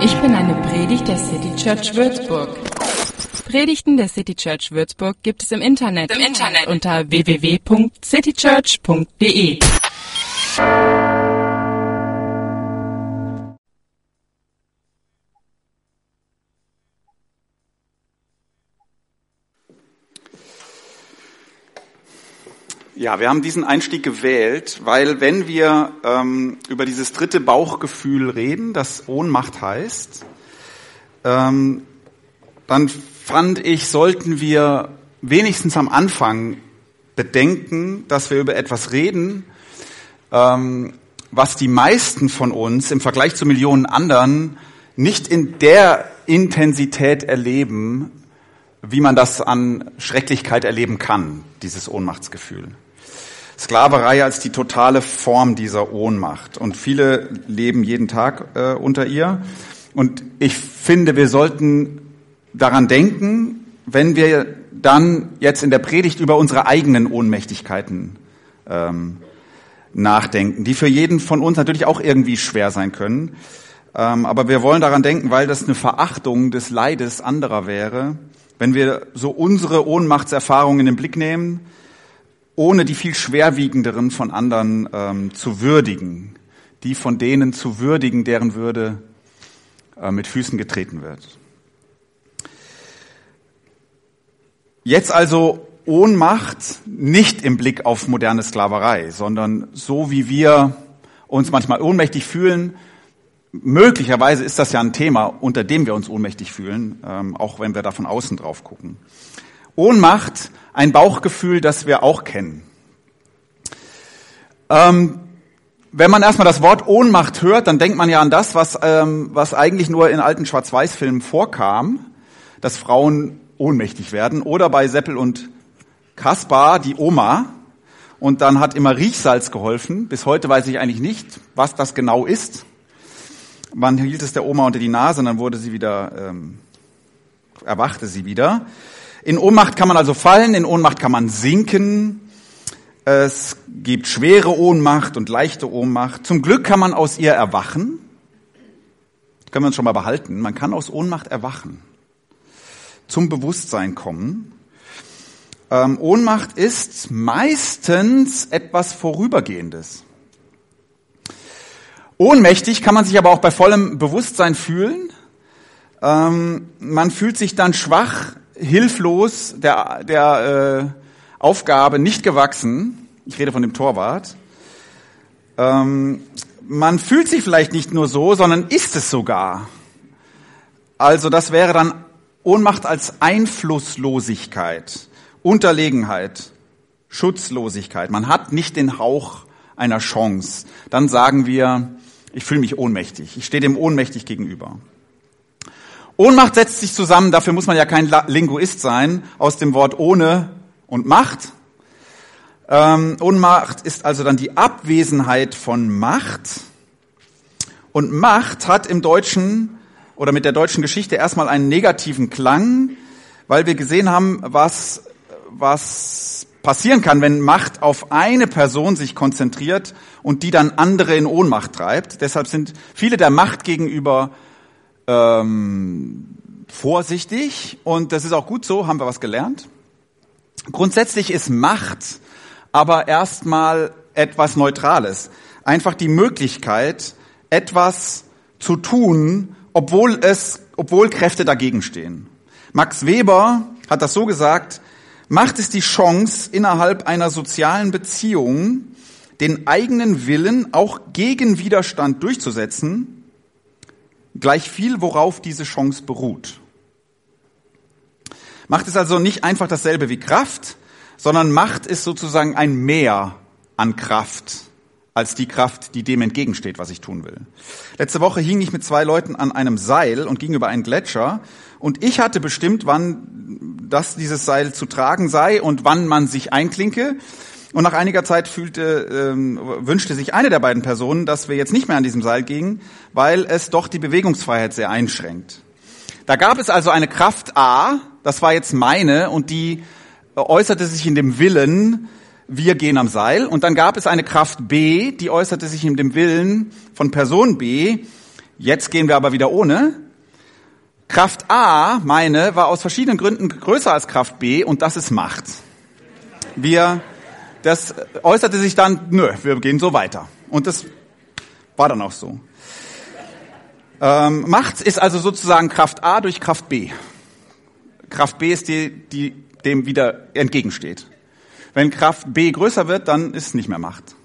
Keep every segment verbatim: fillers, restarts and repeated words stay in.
Ich bin eine Predigt der City Church Würzburg. Predigten der City Church Würzburg gibt es im Internet, Im Internet. unter w w w punkt citychurch punkt d e. Ja, wir haben diesen Einstieg gewählt, weil wenn wir ähm, über dieses dritte Bauchgefühl reden, das Ohnmacht heißt, ähm, dann fand ich, sollten wir wenigstens am Anfang bedenken, dass wir über etwas reden, ähm, was die meisten von uns im Vergleich zu Millionen anderen nicht in der Intensität erleben, wie man das an Schrecklichkeit erleben kann, dieses Ohnmachtsgefühl. Sklaverei als die totale Form dieser Ohnmacht. Und viele leben jeden Tag äh, unter ihr. Und ich finde, wir sollten daran denken, wenn wir dann jetzt in der Predigt über unsere eigenen Ohnmächtigkeiten ähm, nachdenken, die für jeden von uns natürlich auch irgendwie schwer sein können. Ähm, aber wir wollen daran denken, weil das eine Verachtung des Leides anderer wäre, wenn wir so unsere Ohnmachtserfahrungen in den Blick nehmen, ohne die viel schwerwiegenderen von anderen ähm, zu würdigen, die von denen zu würdigen, deren Würde äh, mit Füßen getreten wird. Jetzt also Ohnmacht nicht im Blick auf moderne Sklaverei, sondern so wie wir uns manchmal ohnmächtig fühlen. Möglicherweise ist das ja ein Thema, unter dem wir uns ohnmächtig fühlen, ähm, auch wenn wir da von außen drauf gucken. Ohnmacht, ein Bauchgefühl, das wir auch kennen. Ähm, wenn man erstmal das Wort Ohnmacht hört, dann denkt man ja an das, was, ähm, was eigentlich nur in alten Schwarz-Weiß-Filmen vorkam, dass Frauen ohnmächtig werden. Oder bei Seppel und Kaspar, die Oma. Und dann hat immer Riechsalz geholfen. Bis heute weiß ich eigentlich nicht, was das genau ist. Man hielt es der Oma unter die Nase und dann wurde sie wieder, ähm, erwachte sie wieder. In Ohnmacht kann man also fallen, in Ohnmacht kann man sinken. Es gibt schwere Ohnmacht und leichte Ohnmacht. Zum Glück kann man aus ihr erwachen. Das können wir uns schon mal behalten. Man kann aus Ohnmacht erwachen, zum Bewusstsein kommen. Ähm, Ohnmacht ist meistens etwas Vorübergehendes. Ohnmächtig kann man sich aber auch bei vollem Bewusstsein fühlen. Ähm, man fühlt sich dann schwach, hilflos, der, der äh, Aufgabe nicht gewachsen. Ich rede von dem Torwart. Ähm, man fühlt sich vielleicht nicht nur so, sondern ist es sogar. Also das wäre dann Ohnmacht als Einflusslosigkeit, Unterlegenheit, Schutzlosigkeit. Man hat nicht den Hauch einer Chance. Dann sagen wir, ich fühle mich ohnmächtig. Ich stehe dem ohnmächtig gegenüber. Ohnmacht setzt sich zusammen, dafür muss man ja kein Linguist sein, aus dem Wort ohne und Macht. Ähm, Ohnmacht ist also dann die Abwesenheit von Macht. Und Macht hat im Deutschen oder mit der deutschen Geschichte erstmal einen negativen Klang, weil wir gesehen haben, was, was passieren kann, wenn Macht auf eine Person sich konzentriert und die dann andere in Ohnmacht treibt. Deshalb sind viele der Macht gegenüber ähm, vorsichtig und das ist auch gut so, haben wir was gelernt. Grundsätzlich ist Macht aber erstmal etwas Neutrales. Einfach die Möglichkeit, etwas zu tun, obwohl es, obwohl Kräfte dagegen stehen. Max Weber hat das so gesagt: Macht ist die Chance, innerhalb einer sozialen Beziehung den eigenen Willen auch gegen Widerstand durchzusetzen, gleich viel, worauf diese Chance beruht. Macht ist also nicht einfach dasselbe wie Kraft, sondern Macht ist sozusagen ein Mehr an Kraft als die Kraft, die dem entgegensteht, was ich tun will. Letzte Woche hing ich mit zwei Leuten an einem Seil und ging über einen Gletscher und ich hatte bestimmt, wann das dieses Seil zu tragen sei und wann man sich einklinke. Und nach einiger Zeit fühlte, ähm, wünschte sich eine der beiden Personen, dass wir jetzt nicht mehr an diesem Seil gingen, weil es doch die Bewegungsfreiheit sehr einschränkt. Da gab es also eine Kraft A, das war jetzt meine, und die äußerte sich in dem Willen, wir gehen am Seil. Und dann gab es eine Kraft B, die äußerte sich in dem Willen von Person B, Jetzt gehen wir aber wieder ohne. Kraft A, meine, war aus verschiedenen Gründen größer als Kraft B und das ist Macht. Wir, das äußerte sich dann, nö, wir gehen so weiter. Und das war dann auch so. Ähm, Macht ist also sozusagen Kraft A durch Kraft B. Kraft B ist die, die dem wieder entgegensteht. Wenn Kraft B größer wird, dann ist es nicht mehr Macht.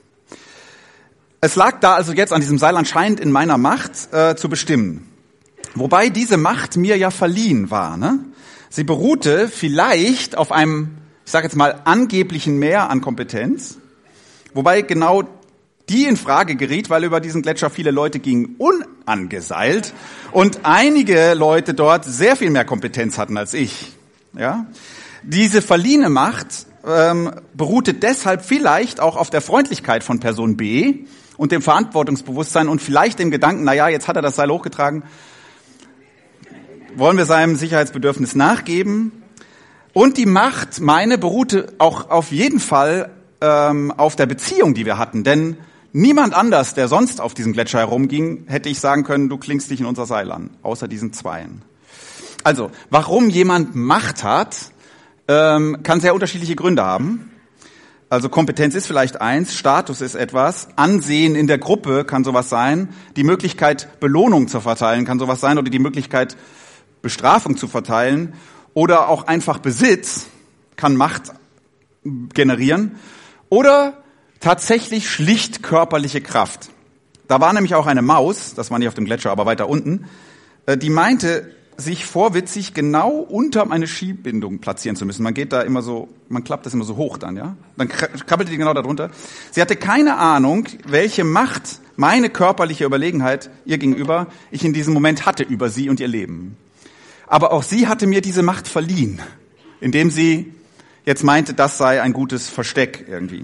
Es lag da also jetzt an diesem Seil anscheinend in meiner Macht äh, zu bestimmen. Wobei diese Macht mir ja verliehen war. Ne? Sie beruhte vielleicht auf einem, ich sage jetzt mal, angeblichen Mehr an Kompetenz, wobei genau die in Frage geriet, weil über diesen Gletscher viele Leute gingen unangeseilt und einige Leute dort sehr viel mehr Kompetenz hatten als ich. Ja? Diese verliehene Macht ähm, beruhte deshalb vielleicht auch auf der Freundlichkeit von Person B und dem Verantwortungsbewusstsein und vielleicht dem Gedanken, na ja, jetzt hat er das Seil hochgetragen, wollen wir seinem Sicherheitsbedürfnis nachgeben. Und die Macht, meine, beruhte auch auf jeden Fall ähm, auf der Beziehung, die wir hatten. Denn niemand anders, der sonst auf diesem Gletscher herumging, hätte ich sagen können, du klingst dich in unser Seil an, außer diesen Zweien. Also, warum jemand Macht hat, ähm, kann sehr unterschiedliche Gründe haben. Also Kompetenz ist vielleicht eins, Status ist etwas, Ansehen in der Gruppe kann sowas sein, die Möglichkeit, Belohnung zu verteilen kann sowas sein oder die Möglichkeit, Bestrafung zu verteilen oder auch einfach Besitz kann Macht generieren oder tatsächlich schlicht körperliche Kraft. Da war nämlich auch eine Maus, das war nicht auf dem Gletscher, aber weiter unten, die meinte, sich vorwitzig genau unter eine Skibindung platzieren zu müssen. Man geht da immer so, man klappt das immer so hoch dann, ja? Dann krabbelte die genau da drunter. Sie hatte keine Ahnung, welche Macht meine körperliche Überlegenheit ihr gegenüber ich in diesem Moment hatte über sie und ihr Leben. Aber auch sie hatte mir diese Macht verliehen, indem sie jetzt meinte, das sei ein gutes Versteck irgendwie.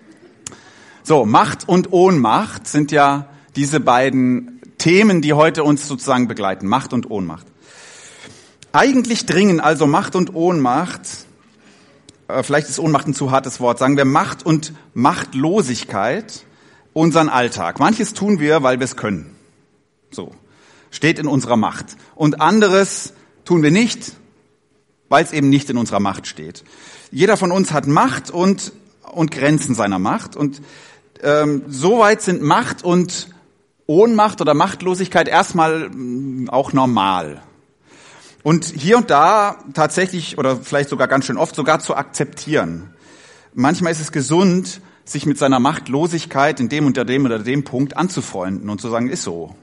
So, Macht und Ohnmacht sind ja diese beiden Themen, die heute uns sozusagen begleiten. Macht und Ohnmacht. Eigentlich dringen also Macht und Ohnmacht, äh, vielleicht ist Ohnmacht ein zu hartes Wort, sagen wir Macht und Machtlosigkeit unseren Alltag. Manches tun wir, weil wir es können. So, steht in unserer Macht. Und anderes tun wir nicht, weil es eben nicht in unserer Macht steht. Jeder von uns hat Macht und, und Grenzen seiner Macht. Und ähm, soweit sind Macht und Ohnmacht oder Machtlosigkeit erstmal mh, auch normal. Und hier und da tatsächlich oder vielleicht sogar ganz schön oft sogar zu akzeptieren. Manchmal ist es gesund, sich mit seiner Machtlosigkeit in dem oder dem oder dem Punkt anzufreunden und zu sagen, ist so.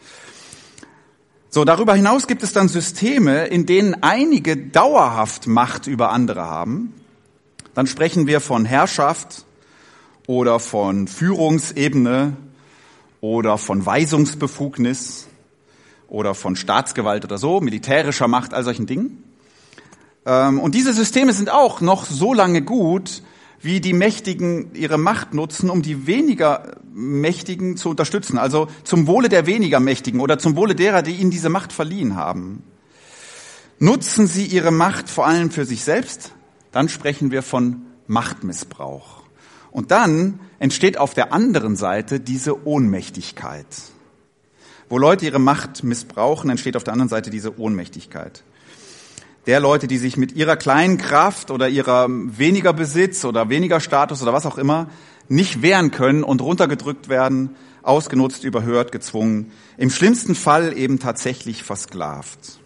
So, darüber hinaus gibt es dann Systeme, in denen einige dauerhaft Macht über andere haben. Dann sprechen wir von Herrschaft oder von Führungsebene oder von Weisungsbefugnis oder von Staatsgewalt oder so, militärischer Macht, all solchen Dingen. Und diese Systeme sind auch noch so lange gut, wie die Mächtigen ihre Macht nutzen, um die weniger Mächtigen zu unterstützen. Also zum Wohle der weniger Mächtigen oder zum Wohle derer, die ihnen diese Macht verliehen haben. Nutzen sie ihre Macht vor allem für sich selbst, dann sprechen wir von Machtmissbrauch. Und dann entsteht auf der anderen Seite diese Ohnmächtigkeit. Wo Leute ihre Macht missbrauchen, entsteht auf der anderen Seite diese Ohnmächtigkeit. Der Leute, die sich mit ihrer kleinen Kraft oder ihrer weniger Besitz oder weniger Status oder was auch immer nicht wehren können und runtergedrückt werden, ausgenutzt, überhört, gezwungen, im schlimmsten Fall eben tatsächlich versklavt.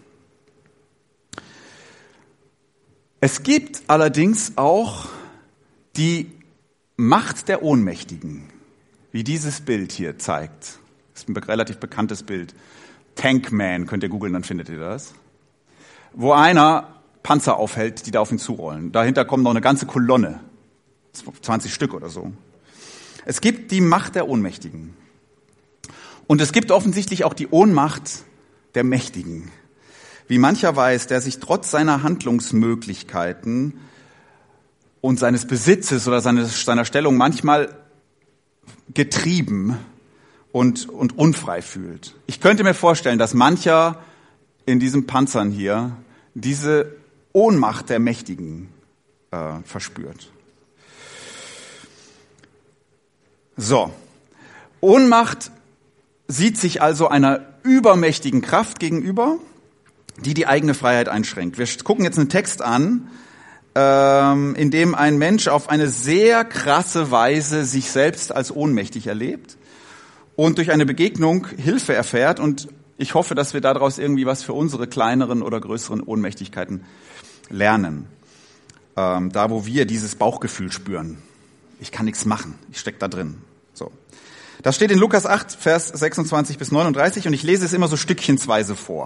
Es gibt allerdings auch die Macht der Ohnmächtigen, wie dieses Bild hier zeigt. Das ist ein relativ bekanntes Bild. Tankman, könnt ihr googeln, dann findet ihr das. Wo einer Panzer aufhält, die da auf ihn zurollen. Dahinter kommt noch eine ganze Kolonne, zwanzig Stück oder so. Es gibt die Macht der Ohnmächtigen. Und es gibt offensichtlich auch die Ohnmacht der Mächtigen. Wie mancher weiß, der sich trotz seiner Handlungsmöglichkeiten und seines Besitzes oder seines, seiner Stellung manchmal getrieben und, und unfrei fühlt. Ich könnte mir vorstellen, dass mancher in diesen Panzern hier diese Ohnmacht der Mächtigen äh, verspürt. So, Ohnmacht sieht sich also einer übermächtigen Kraft gegenüber, die die eigene Freiheit einschränkt. Wir gucken jetzt einen Text an, ähm, in dem ein Mensch auf eine sehr krasse Weise sich selbst als ohnmächtig erlebt und durch eine Begegnung Hilfe erfährt. Und ich hoffe, dass wir daraus irgendwie was für unsere kleineren oder größeren Ohnmächtigkeiten lernen. Ähm, da, wo wir dieses Bauchgefühl spüren. Ich kann nichts machen, ich stecke da drin. So. Das steht in Lukas acht, Vers sechsundzwanzig bis neununddreißig und ich lese es immer so stückchensweise vor.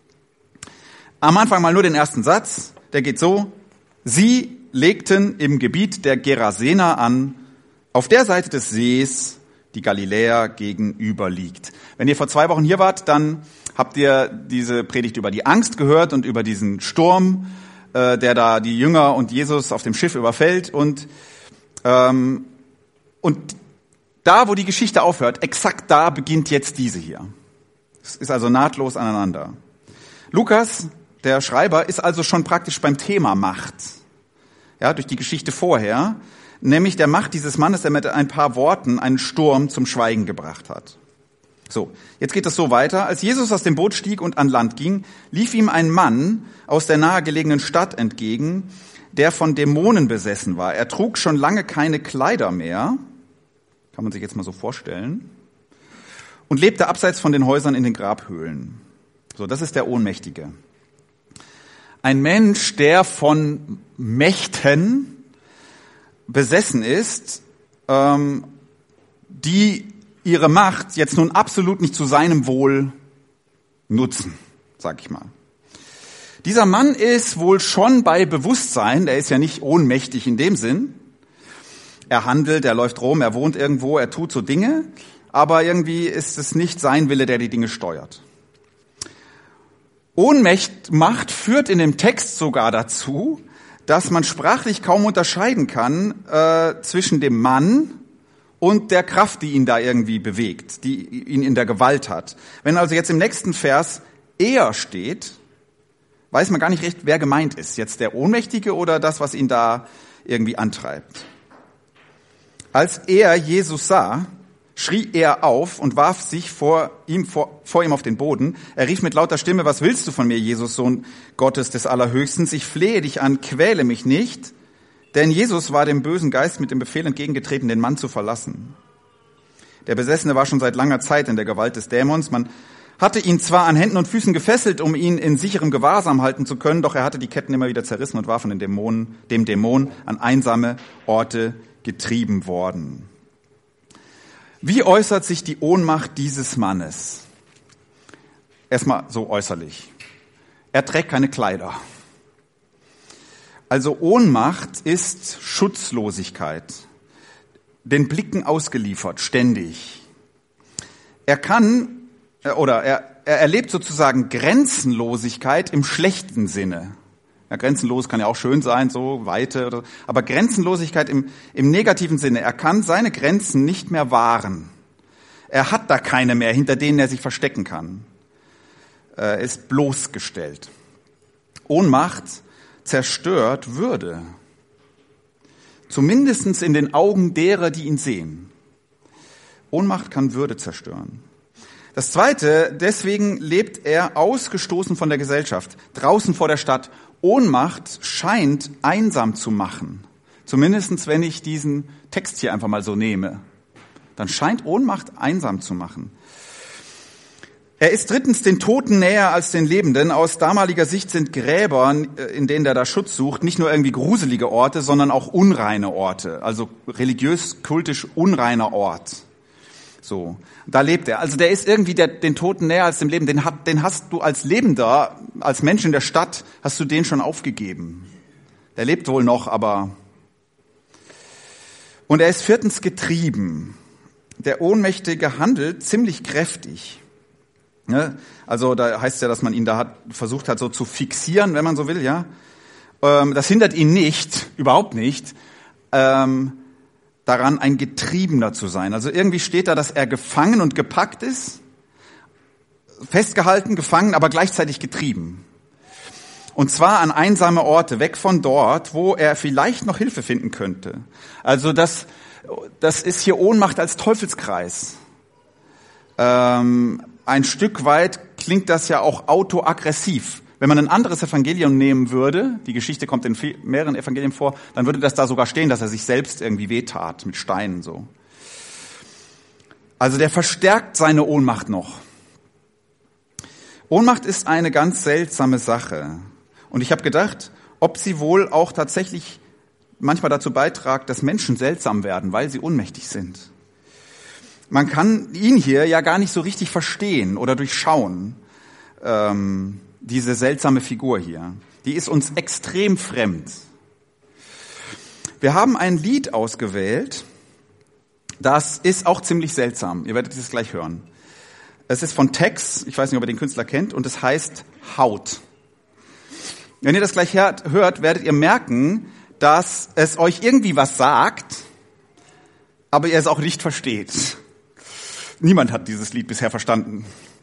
Am Anfang mal nur den ersten Satz, der geht so: Sie legten im Gebiet der Gerasener an, auf der Seite des Sees, die Galiläa gegenüber liegt. Wenn ihr vor zwei Wochen hier wart, dann habt ihr diese Predigt über die Angst gehört und über diesen Sturm, äh, der da die Jünger und Jesus auf dem Schiff überfällt. Und, ähm, und da, wo die Geschichte aufhört, exakt da beginnt jetzt diese hier. Es ist also nahtlos aneinander. Lukas, der Schreiber, ist also schon praktisch beim Thema Macht. Ja, durch die Geschichte vorher, nämlich der Macht dieses Mannes, der mit ein paar Worten einen Sturm zum Schweigen gebracht hat. So, jetzt geht es so weiter. Als Jesus aus dem Boot stieg und an Land ging, lief ihm ein Mann aus der nahegelegenen Stadt entgegen, der von Dämonen besessen war. Er trug schon lange keine Kleider mehr, kann man sich jetzt mal so vorstellen, und lebte abseits von den Häusern in den Grabhöhlen. So, das ist der Ohnmächtige. Ein Mensch, der von Mächten besessen ist, ähm, die ihre Macht jetzt nun absolut nicht zu seinem Wohl nutzen, sag ich mal. Dieser Mann ist wohl schon bei Bewusstsein, der ist ja nicht ohnmächtig in dem Sinn. Er handelt, er läuft rum, er wohnt irgendwo, er tut so Dinge, aber irgendwie ist es nicht sein Wille, der die Dinge steuert. Ohnmacht Macht führt in dem Text sogar dazu, dass man sprachlich kaum unterscheiden kann äh, zwischen dem Mann und der Kraft, die ihn da irgendwie bewegt, die ihn in der Gewalt hat. Wenn also jetzt im nächsten Vers er steht, weiß man gar nicht recht, wer gemeint ist. Jetzt der Ohnmächtige oder das, was ihn da irgendwie antreibt. Als er Jesus sah, schrie er auf und warf sich vor ihm, vor, vor ihm auf den Boden. Er rief mit lauter Stimme: Was willst du von mir, Jesus, Sohn Gottes des Allerhöchsten? Ich flehe dich an, quäle mich nicht. Denn Jesus war dem bösen Geist mit dem Befehl entgegengetreten, den Mann zu verlassen. Der Besessene war schon seit langer Zeit in der Gewalt des Dämons. Man hatte ihn zwar an Händen und Füßen gefesselt, um ihn in sicherem Gewahrsam halten zu können, doch er hatte die Ketten immer wieder zerrissen und war von den Dämonen, dem Dämon an einsame Orte getrieben worden. Wie äußert sich die Ohnmacht dieses Mannes? Erstmal so äußerlich. Er trägt keine Kleider. Also Ohnmacht ist Schutzlosigkeit, den Blicken ausgeliefert, ständig. Er kann, oder er, er erlebt sozusagen Grenzenlosigkeit im schlechten Sinne. Ja, grenzenlos kann ja auch schön sein, so Weite, oder, aber Grenzenlosigkeit im, im negativen Sinne. Er kann seine Grenzen nicht mehr wahren. Er hat da keine mehr, hinter denen er sich verstecken kann. Er ist bloßgestellt. Ohnmacht zerstört Würde. Zumindest in den Augen derer, die ihn sehen. Ohnmacht kann Würde zerstören. Das Zweite, deswegen lebt er ausgestoßen von der Gesellschaft, draußen vor der Stadt. Ohnmacht scheint einsam zu machen. Zumindest wenn ich diesen Text hier einfach mal so nehme. Dann scheint Ohnmacht einsam zu machen. Er ist drittens den Toten näher als den Lebenden. Aus damaliger Sicht sind Gräber, in denen er da Schutz sucht, nicht nur irgendwie gruselige Orte, sondern auch unreine Orte. Also religiös, kultisch unreiner Ort. So, da lebt er. Also der ist irgendwie der, den Toten näher als dem Leben. Den, hat, den hast du als Lebender, als Mensch in der Stadt, hast du den schon aufgegeben. Der lebt wohl noch, aber... Und er ist viertens getrieben. Der Ohnmächtige handelt ziemlich kräftig. Also da heißt ja, dass man ihn da hat, versucht hat, so zu fixieren, wenn man so will, ja. Das hindert ihn nicht, überhaupt nicht, ähm, daran, ein Getriebener zu sein. Also irgendwie steht da, dass er gefangen und gepackt ist, festgehalten, gefangen, aber gleichzeitig getrieben. Und zwar an einsame Orte, weg von dort, wo er vielleicht noch Hilfe finden könnte. Also das, das ist hier Ohnmacht als Teufelskreis. Ähm, ein Stück weit klingt das ja auch autoaggressiv. Wenn man ein anderes Evangelium nehmen würde, die Geschichte kommt in mehreren Evangelien vor, dann würde das da sogar stehen, dass er sich selbst irgendwie wehtat mit Steinen so. Also der verstärkt seine Ohnmacht noch. Ohnmacht ist eine ganz seltsame Sache. Und ich habe gedacht, ob sie wohl auch tatsächlich manchmal dazu beiträgt, dass Menschen seltsam werden, weil sie ohnmächtig sind. Man kann ihn hier ja gar nicht so richtig verstehen oder durchschauen. Ähm, Diese seltsame Figur hier, die ist uns extrem fremd. Wir haben ein Lied ausgewählt, das ist auch ziemlich seltsam. Ihr werdet es gleich hören. Es ist von Tex, ich weiß nicht, ob ihr den Künstler kennt, und es heißt Haut. Wenn ihr das gleich hört, werdet ihr merken, dass es euch irgendwie was sagt, aber ihr es auch nicht versteht. Niemand hat dieses Lied bisher verstanden.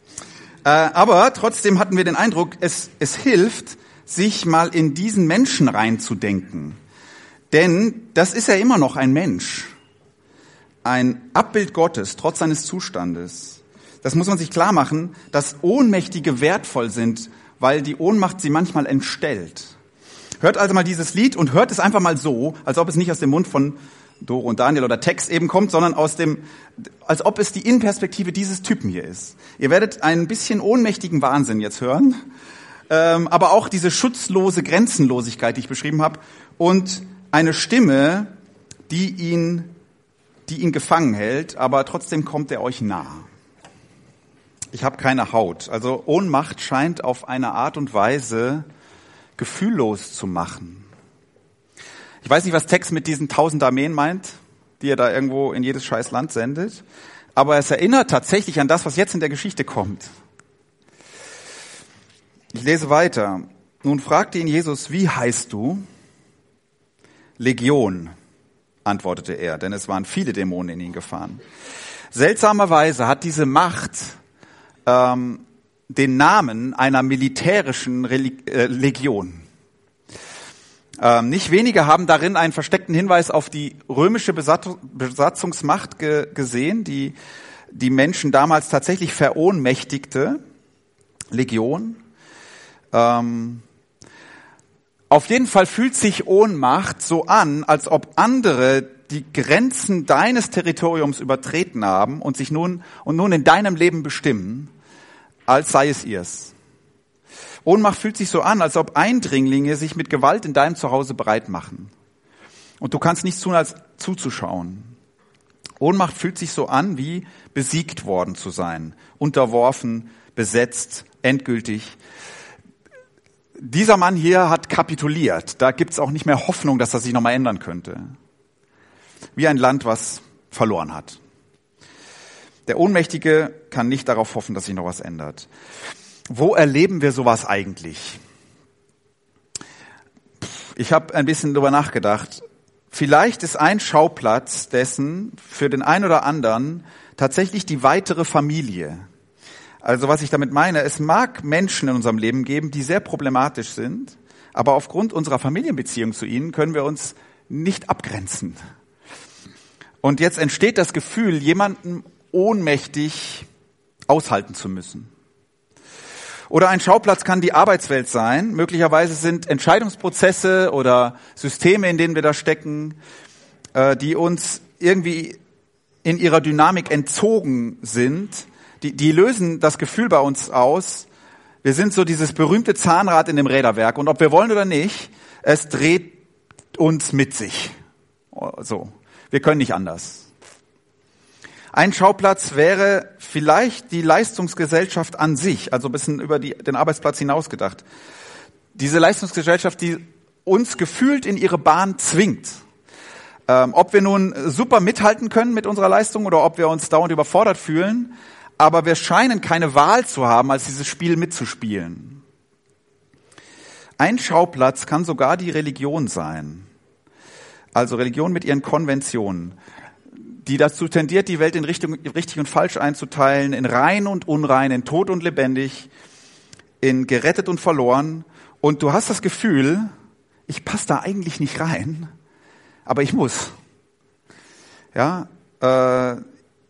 Aber trotzdem hatten wir den Eindruck, es, es hilft, sich mal in diesen Menschen reinzudenken. Denn das ist ja immer noch ein Mensch. Ein Abbild Gottes, trotz seines Zustandes. Das muss man sich klar machen, dass Ohnmächtige wertvoll sind, weil die Ohnmacht sie manchmal entstellt. Hört also mal dieses Lied und hört es einfach mal so, als ob es nicht aus dem Mund von Doro und Daniel oder Tex eben kommt, sondern aus dem, als ob es die Innenperspektive dieses Typen hier ist. Ihr werdet einen bisschen ohnmächtigen Wahnsinn jetzt hören, ähm, aber auch diese schutzlose Grenzenlosigkeit, die ich beschrieben habe, und eine Stimme, die ihn, die ihn gefangen hält, aber trotzdem kommt er euch nah. Ich habe keine Haut. Also Ohnmacht scheint auf eine Art und Weise gefühllos zu machen. Ich weiß nicht, was Tex mit diesen tausend Armeen meint, die er da irgendwo in jedes scheiß Land sendet, aber es erinnert tatsächlich an das, was jetzt in der Geschichte kommt. Ich lese weiter. Nun fragte ihn Jesus, wie heißt du? Legion, antwortete er, denn es waren viele Dämonen in ihn gefahren. Seltsamerweise hat diese Macht ähm, den Namen einer militärischen Reli- äh, Legion. Ähm, nicht wenige haben darin einen versteckten Hinweis auf die römische Besatz- Besatzungsmacht ge- gesehen, die die Menschen damals tatsächlich verohnmächtigte. Legion. Ähm, auf jeden Fall fühlt sich Ohnmacht so an, als ob andere die Grenzen deines Territoriums übertreten haben und sich nun und nun in deinem Leben bestimmen, als sei es ihrs. Ohnmacht fühlt sich so an, als ob Eindringlinge sich mit Gewalt in deinem Zuhause bereit machen. Und du kannst nichts tun, als zuzuschauen. Ohnmacht fühlt sich so an, wie besiegt worden zu sein, unterworfen, besetzt, endgültig. Dieser Mann hier hat kapituliert. Da gibt's auch nicht mehr Hoffnung, dass das sich nochmal ändern könnte. Wie ein Land, was verloren hat. Der Ohnmächtige kann nicht darauf hoffen, dass sich noch was ändert. Wo erleben wir sowas eigentlich? Ich habe ein bisschen darüber nachgedacht. Vielleicht ist ein Schauplatz dessen für den einen oder anderen tatsächlich die weitere Familie. Also was ich damit meine, es mag Menschen in unserem Leben geben, die sehr problematisch sind, aber aufgrund unserer Familienbeziehung zu ihnen können wir uns nicht abgrenzen. Und jetzt entsteht das Gefühl, jemanden ohnmächtig aushalten zu müssen. Oder ein Schauplatz kann die Arbeitswelt sein. Möglicherweise sind Entscheidungsprozesse oder Systeme, in denen wir da stecken, die uns irgendwie in ihrer Dynamik entzogen sind. Die, die lösen das Gefühl bei uns aus, wir sind so dieses berühmte Zahnrad in dem Räderwerk. Und ob wir wollen oder nicht, es dreht uns mit sich. So, wir können nicht anders. Ein Schauplatz wäre vielleicht die Leistungsgesellschaft an sich, also ein bisschen über die, den Arbeitsplatz hinaus gedacht. Diese Leistungsgesellschaft, die uns gefühlt in ihre Bahn zwingt. Ähm, ob wir nun super mithalten können mit unserer Leistung oder ob wir uns dauernd überfordert fühlen, aber wir scheinen keine Wahl zu haben, als dieses Spiel mitzuspielen. Ein Schauplatz kann sogar die Religion sein. Also Religion mit ihren Konventionen, die dazu tendiert, die Welt in Richtung, richtig und falsch einzuteilen, in rein und unrein, in tot und lebendig, in gerettet und verloren. Und du hast das Gefühl, ich passe da eigentlich nicht rein, aber ich muss. Ja, äh,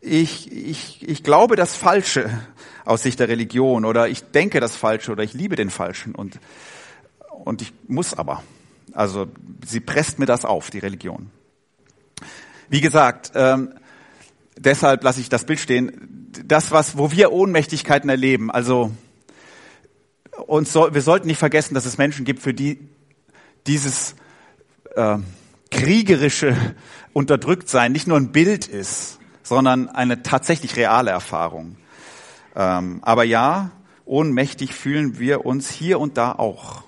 ich, ich, ich glaube das Falsche aus Sicht der Religion oder ich denke das Falsche oder ich liebe den Falschen und, und ich muss aber. Also sie presst mir das auf, die Religion. Wie gesagt, ähm, deshalb lasse ich das Bild stehen. Das, was, wo wir Ohnmächtigkeiten erleben, also uns so, wir sollten nicht vergessen, dass es Menschen gibt, für die dieses äh, kriegerische Unterdrücktsein nicht nur ein Bild ist, sondern eine tatsächlich reale Erfahrung. Ähm, aber ja, ohnmächtig fühlen wir uns hier und da auch.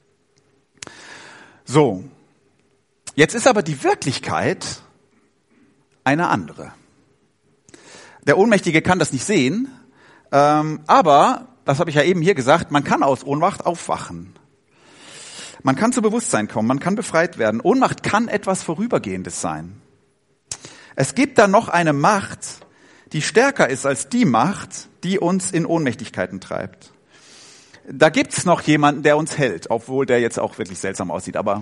So, jetzt ist aber die Wirklichkeit eine andere. Der Ohnmächtige kann das nicht sehen, ähm, aber, das habe ich ja eben hier gesagt, man kann aus Ohnmacht aufwachen. Man kann zu Bewusstsein kommen, man kann befreit werden. Ohnmacht kann etwas Vorübergehendes sein. Es gibt da noch eine Macht, die stärker ist als die Macht, die uns in Ohnmächtigkeiten treibt. Da gibt's noch jemanden, der uns hält, obwohl der jetzt auch wirklich seltsam aussieht. Aber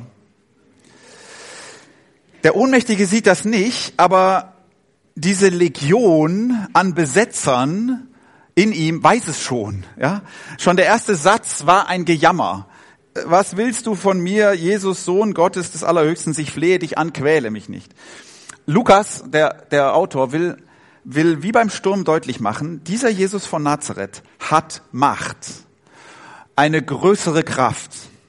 der Ohnmächtige sieht das nicht, aber diese Legion an Besetzern in ihm weiß es schon. Ja? Schon der erste Satz war ein Gejammer. Was willst du von mir, Jesus, Sohn Gottes des Allerhöchsten? Ich flehe dich an, quäle mich nicht. Lukas, der, der Autor, will, will wie beim Sturm deutlich machen, dieser Jesus von Nazareth hat Macht. Eine größere Kraft.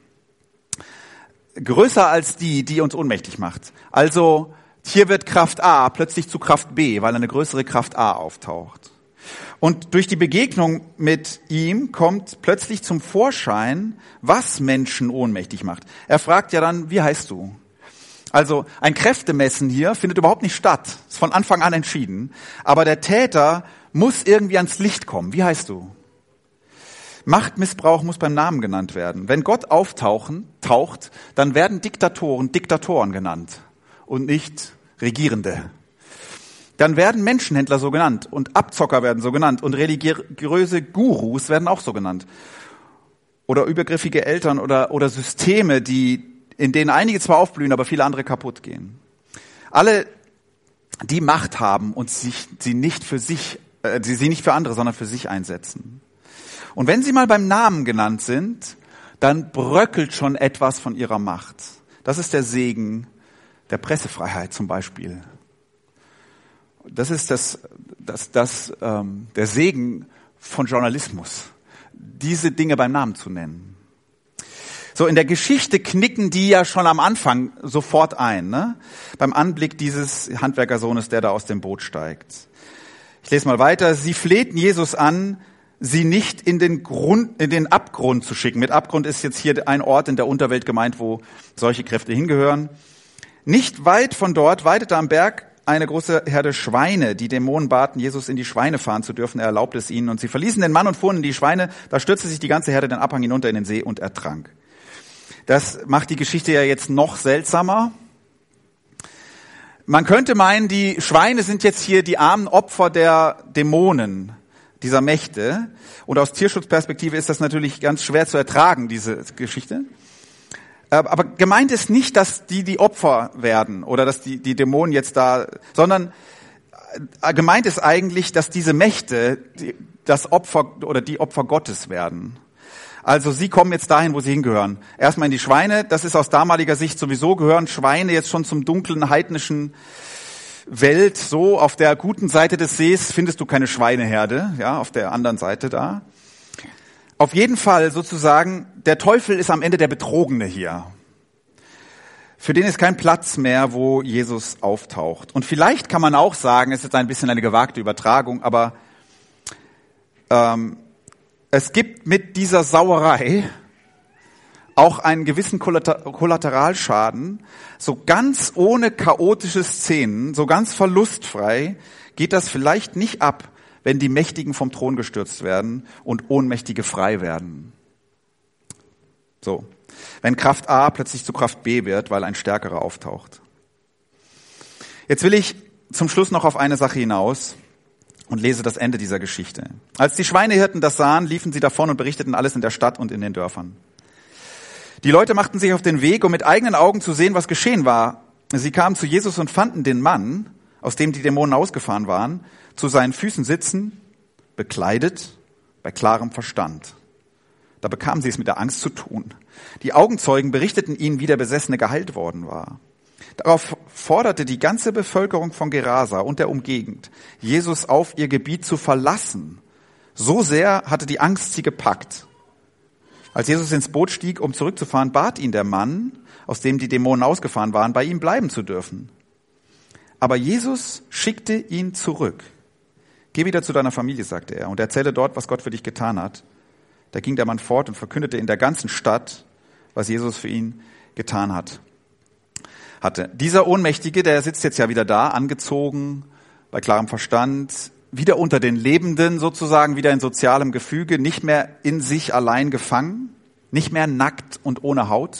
Größer als die, die uns ohnmächtig macht. Also hier wird Kraft A plötzlich zu Kraft B, weil eine größere Kraft A auftaucht. Und durch die Begegnung mit ihm kommt plötzlich zum Vorschein, was Menschen ohnmächtig macht. Er fragt ja dann, wie heißt du? Also ein Kräftemessen hier findet überhaupt nicht statt. Ist von Anfang an entschieden. Aber der Täter muss irgendwie ans Licht kommen. Wie heißt du? Machtmissbrauch muss beim Namen genannt werden. Wenn Gott auftauchen, taucht, dann werden Diktatoren Diktatoren genannt und nicht Regierende. Dann werden Menschenhändler so genannt und Abzocker werden so genannt und religiöse Gurus werden auch so genannt. Oder übergriffige Eltern oder, oder Systeme, die, in denen einige zwar aufblühen, aber viele andere kaputt gehen. Alle, die Macht haben und sich, sie nicht für sich, äh, sie nicht für andere, sondern für sich einsetzen. Und wenn sie mal beim Namen genannt sind, dann bröckelt schon etwas von ihrer Macht. Das ist der Segen der Pressefreiheit zum Beispiel. Das ist das, das, das, ähm, der Segen von Journalismus, diese Dinge beim Namen zu nennen. So, in der Geschichte knicken die ja schon am Anfang sofort ein, ne? Beim Anblick dieses Handwerkersohnes, der da aus dem Boot steigt. Ich lese mal weiter. Sie flehten Jesus an, sie nicht in den Grund, in den Abgrund zu schicken. Mit Abgrund ist jetzt hier ein Ort in der Unterwelt gemeint, wo solche Kräfte hingehören. Nicht weit von dort weidete am Berg eine große Herde Schweine. Die Dämonen baten, Jesus in die Schweine fahren zu dürfen. Er erlaubte es ihnen und sie verließen den Mann und fuhren in die Schweine. Da stürzte sich die ganze Herde den Abhang hinunter in den See und ertrank. Das macht die Geschichte ja jetzt noch seltsamer. Man könnte meinen, die Schweine sind jetzt hier die armen Opfer der Dämonen, dieser Mächte. Und aus Tierschutzperspektive ist das natürlich ganz schwer zu ertragen, diese Geschichte. Aber gemeint ist nicht, dass die die Opfer werden oder dass die, die Dämonen jetzt da, sondern gemeint ist eigentlich, dass diese Mächte die, das Opfer oder die Opfer Gottes werden. Also sie kommen jetzt dahin, wo sie hingehören. Erstmal in die Schweine. Das ist aus damaliger Sicht sowieso, gehören Schweine jetzt schon zum dunklen, heidnischen Welt. So, auf der guten Seite des Sees findest du keine Schweineherde, ja, auf der anderen Seite da. Auf jeden Fall sozusagen, der Teufel ist am Ende der Betrogene hier. Für den ist kein Platz mehr, wo Jesus auftaucht. Und vielleicht kann man auch sagen, es ist jetzt ein bisschen eine gewagte Übertragung, aber ähm, es gibt mit dieser Sauerei auch einen gewissen Kollateralschaden. So ganz ohne chaotische Szenen, so ganz verlustfrei geht das vielleicht nicht ab, wenn die Mächtigen vom Thron gestürzt werden und Ohnmächtige frei werden. So, wenn Kraft A plötzlich zu Kraft B wird, weil ein Stärkerer auftaucht. Jetzt will ich zum Schluss noch auf eine Sache hinaus und lese das Ende dieser Geschichte. Als die Schweinehirten das sahen, liefen sie davon und berichteten alles in der Stadt und in den Dörfern. Die Leute machten sich auf den Weg, um mit eigenen Augen zu sehen, was geschehen war. Sie kamen zu Jesus und fanden den Mann, aus dem die Dämonen ausgefahren waren, zu seinen Füßen sitzen, bekleidet, bei klarem Verstand. Da bekamen sie es mit der Angst zu tun. Die Augenzeugen berichteten ihnen, wie der Besessene geheilt worden war. Darauf forderte die ganze Bevölkerung von Gerasa und der Umgegend, Jesus auf ihr Gebiet zu verlassen. So sehr hatte die Angst sie gepackt. Als Jesus ins Boot stieg, um zurückzufahren, bat ihn der Mann, aus dem die Dämonen ausgefahren waren, bei ihm bleiben zu dürfen. Aber Jesus schickte ihn zurück. Geh wieder zu deiner Familie, sagte er, und erzähle dort, was Gott für dich getan hat. Da ging der Mann fort und verkündete in der ganzen Stadt, was Jesus für ihn getan hat. hatte. Dieser Ohnmächtige, der sitzt jetzt ja wieder da, angezogen, bei klarem Verstand, wieder unter den Lebenden sozusagen, wieder in sozialem Gefüge, nicht mehr in sich allein gefangen, nicht mehr nackt und ohne Haut.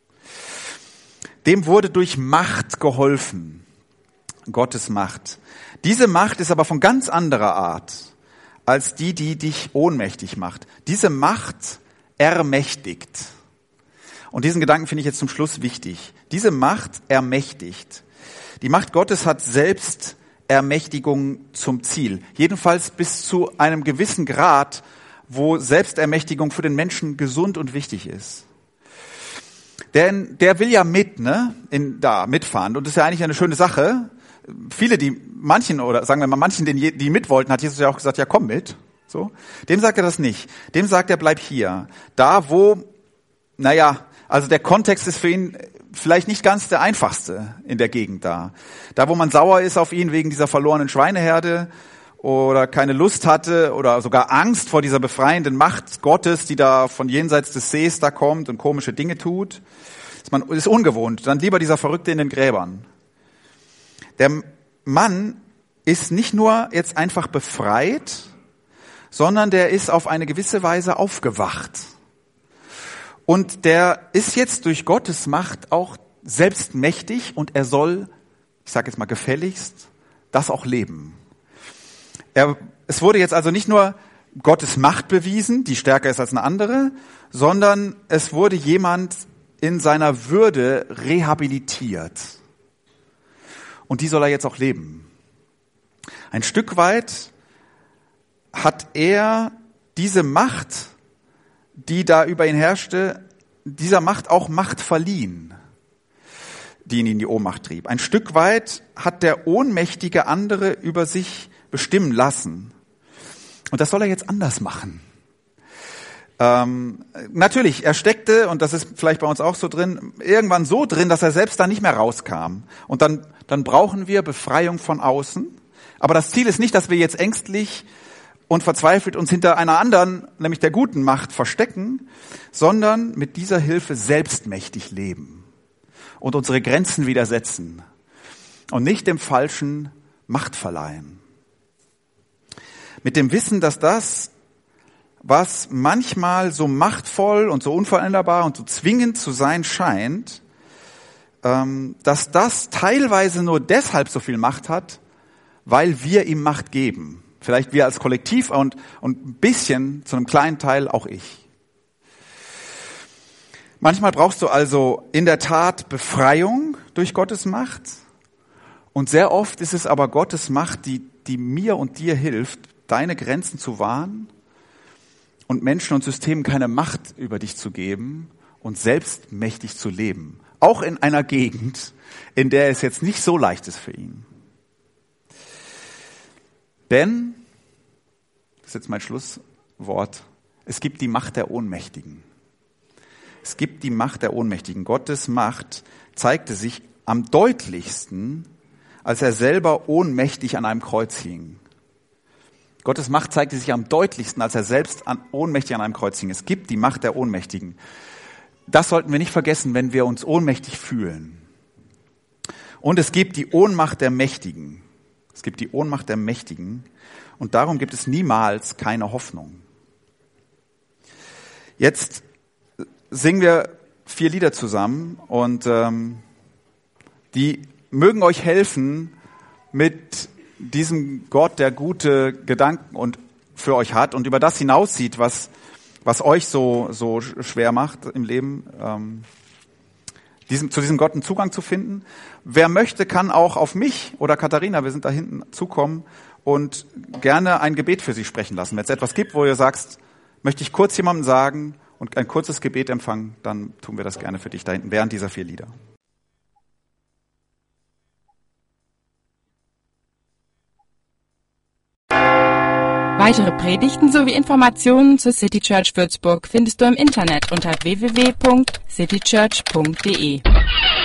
Dem wurde durch Macht geholfen, Gottes Macht. Diese Macht ist aber von ganz anderer Art als die, die dich ohnmächtig macht. Diese Macht ermächtigt. Und diesen Gedanken finde ich jetzt zum Schluss wichtig. Diese Macht ermächtigt. Die Macht Gottes hat Selbstermächtigung zum Ziel. Jedenfalls bis zu einem gewissen Grad, wo Selbstermächtigung für den Menschen gesund und wichtig ist. Denn der will ja mit, ne, in, da mitfahren. Und das ist ja eigentlich eine schöne Sache. Viele, die manchen, oder sagen wir mal manchen, die mit wollten, hat Jesus ja auch gesagt, ja komm mit. So. Dem sagt er das nicht. Dem sagt er, bleib hier. Da, wo, naja, also der Kontext ist für ihn vielleicht nicht ganz der einfachste in der Gegend da. Da, wo man sauer ist auf ihn wegen dieser verlorenen Schweineherde oder keine Lust hatte oder sogar Angst vor dieser befreienden Macht Gottes, die da von jenseits des Sees da kommt und komische Dinge tut. Man ist ungewohnt. Dann lieber dieser Verrückte in den Gräbern. Der Mann ist nicht nur jetzt einfach befreit, sondern der ist auf eine gewisse Weise aufgewacht. Und der ist jetzt durch Gottes Macht auch selbstmächtig und er soll, ich sage jetzt mal gefälligst, das auch leben. Er, es wurde jetzt also nicht nur Gottes Macht bewiesen, die stärker ist als eine andere, sondern es wurde jemand in seiner Würde rehabilitiert. Und die soll er jetzt auch leben. Ein Stück weit hat er diese Macht, die da über ihn herrschte, dieser Macht auch Macht verliehen, die ihn in die Ohnmacht trieb. Ein Stück weit hat der ohnmächtige andere über sich bestimmen lassen. Und das soll er jetzt anders machen. Ähm, natürlich, er steckte, und das ist vielleicht bei uns auch so drin, irgendwann so drin, dass er selbst da nicht mehr rauskam. Und dann, dann brauchen wir Befreiung von außen. Aber das Ziel ist nicht, dass wir jetzt ängstlich und verzweifelt uns hinter einer anderen, nämlich der guten Macht, verstecken, sondern mit dieser Hilfe selbstmächtig leben und unsere Grenzen widersetzen und nicht dem Falschen Macht verleihen. Mit dem Wissen, dass das, was manchmal so machtvoll und so unveränderbar und so zwingend zu sein scheint, ähm, dass das teilweise nur deshalb so viel Macht hat, weil wir ihm Macht geben. Vielleicht wir als Kollektiv und, und ein bisschen, zu einem kleinen Teil auch ich. Manchmal brauchst du also in der Tat Befreiung durch Gottes Macht. Und sehr oft ist es aber Gottes Macht, die, die mir und dir hilft, deine Grenzen zu wahren und Menschen und Systemen keine Macht über dich zu geben und selbstmächtig zu leben. Auch in einer Gegend, in der es jetzt nicht so leicht ist für ihn. Denn, das ist jetzt mein Schlusswort, es gibt die Macht der Ohnmächtigen. Es gibt die Macht der Ohnmächtigen. Gottes Macht zeigte sich am deutlichsten, als er selber ohnmächtig an einem Kreuz hing. Gottes Macht zeigte sich am deutlichsten, als er selbst an, ohnmächtig an einem Kreuz hing. Es gibt die Macht der Ohnmächtigen. Das sollten wir nicht vergessen, wenn wir uns ohnmächtig fühlen. Und es gibt die Ohnmacht der Mächtigen. Es gibt die Ohnmacht der Mächtigen. Und darum gibt es niemals keine Hoffnung. Jetzt singen wir vier Lieder zusammen und ähm, die mögen euch helfen, mit diesem Gott, der gute Gedanken und für euch hat und über das hinauszieht, was was euch so so schwer macht im Lem, ähm, diesem, zu diesem Gott einen Zugang zu finden. Wer möchte, kann auch auf mich oder Katharina, wir sind da hinten, zukommen und gerne ein Gebet für Sie sprechen lassen. Wenn es etwas gibt, wo ihr sagst, möchte ich kurz jemandem sagen und ein kurzes Gebet empfangen, dann tun wir das gerne für dich da hinten während dieser vier Lieder. Weitere Predigten sowie Informationen zur City Church Würzburg findest du im Internet unter w w w punkt city church punkt d e.